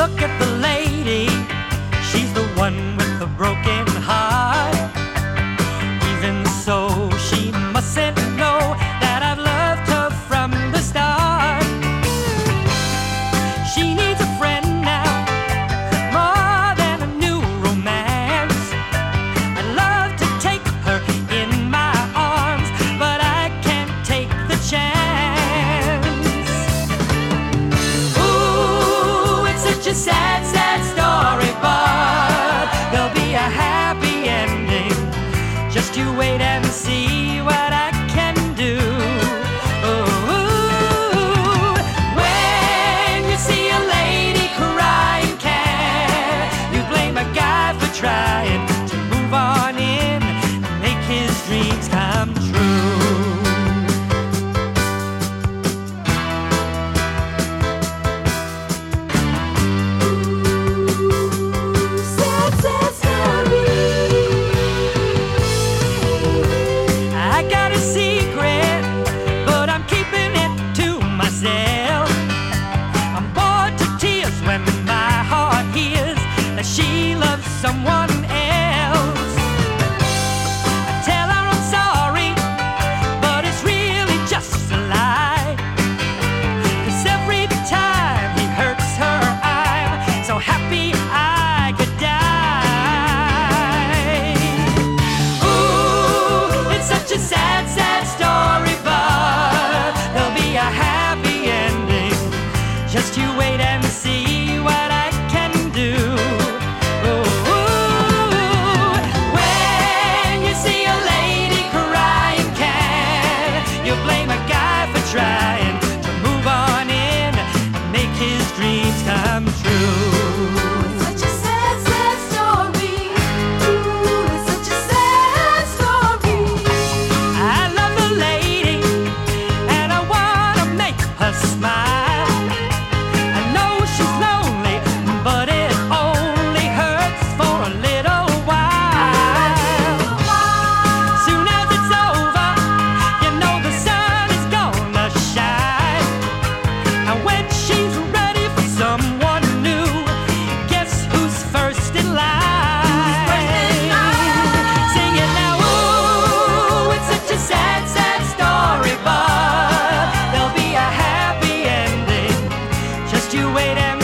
look at the lady, she's the one with the broken heart. Even so, she mustn't know that I've loved her from the start. She needs a friend now, more than a new romance. I'd love to take her in my arms, but I can't take the chance. Ooh, it's such a sad, sad story, but there'll be a happy ending. Just you wait and see what I can do. Ooh, when you see a lady crying, can you blame a guy for trying to move on in and make his dreams come true? Sad, sad story. I got a secret, but I'm keeping it to myself. I'm bored to tears when my heart hears that she loves someone else. I tell her I'm sorry, but it's really just a lie. 'Cause every time he hurts her, I'm so happy I could die. Ooh, it's such a sad, sad story, but there'll be a happy ending. Just you wait and see what I can do. Ooh, when you see a lady crying, can you blame a guy for trying to move on in and make his dreams come true? Such a sad, sad story. Ooh, it's such a sad story. I love the lady and I wanna make her smile. I know she's lonely, but it only hurts for a little while. Soon as it's over, you know the sun is gonna shine. And when she's ready for someone new, guess who's first in line? Sing it now, ooh, it's such a sad, sad story, but there'll be a happy ending. Just you wait and